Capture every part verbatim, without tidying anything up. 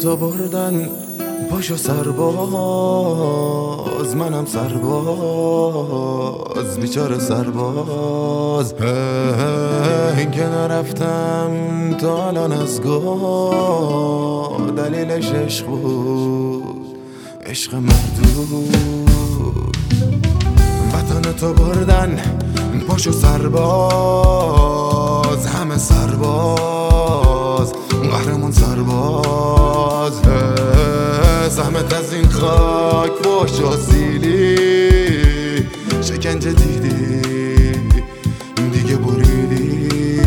تو بردن پاشو سرباز، منم سرباز، بیچاره سرباز. این که نرفتم تا الان از گاه، دلیلش عشق بود، عشق مردود. وطن تو بردن پاشو سرباز، همه سرباز، قهرمان سرباز. زحمت از این خاک فحش و سیلی، شکنجه دیدی دیگه بریدی.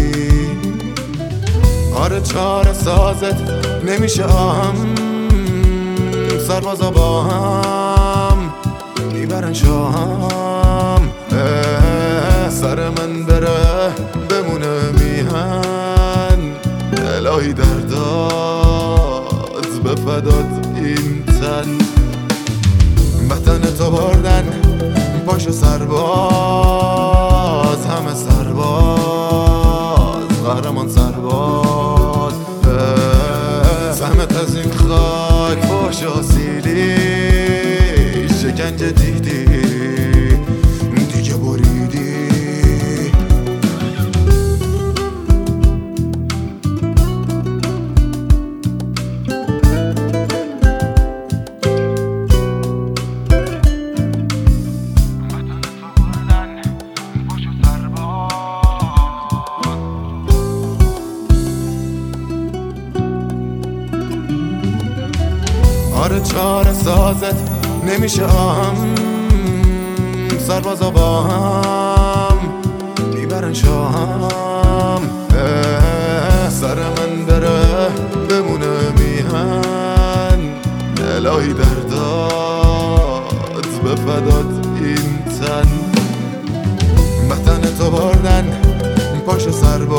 آره چاره سازت نمیشه آهم، سربازا با هم میبرن شام. سر من بره بمونه میهن، الهی درداد به فدات این تن. وطن تو بردن پاشو سرباز، همه سرباز، قهرمان سرباز. زحمت از این خاک فحش و سیلی، شکنجه دیدی دیگه بریدی. آره چاره سازت نمیشه آهم، سربازا با هم میبرن شام. سر من بره بمونه میهن، الهی درداد به فدات این تن. وطن تو بردن پاشو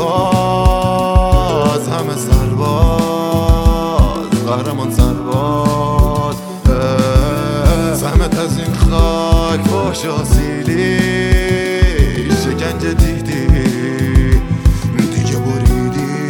سرباز، همه سرباز، قهرمان سرباز. زحمت از این خاک فحش و سیلی، شکنجه دیدی دیگه بریدی.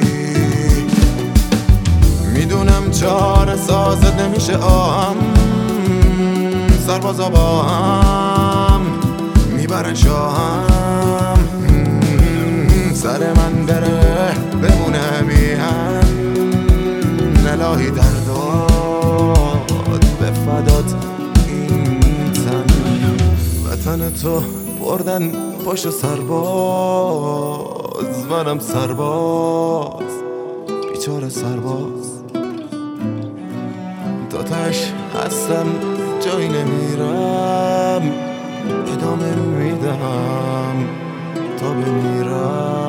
میدونم چاره سازت نمیشه آهم، سربازا با هم میبرن شام. سر من بره بمونه میهن، الهی درداد به فدات این تن. وطن تو بردن پاشو سرباز، منم سرباز، بیچاره سرباز. تا تش هستم جایی نمیرم، ادامه میدم تا بمیرم.